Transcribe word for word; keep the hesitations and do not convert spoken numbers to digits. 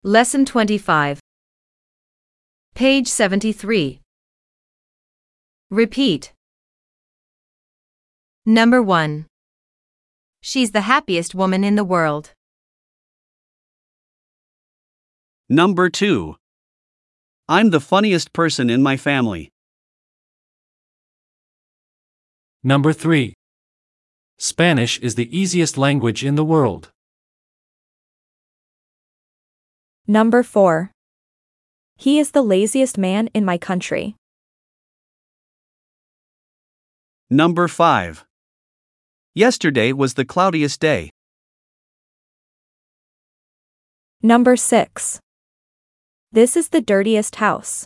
Lesson twenty-five. Page seventy-three. Repeat. Number one. She's the happiest woman in the world. Number two. I'm the funniest person in my family. Number three. Spanish is the easiest language in the world. Number four. He is the laziest man in my country. Number five. Yesterday was the cloudiest day. Number six. This is the dirtiest house.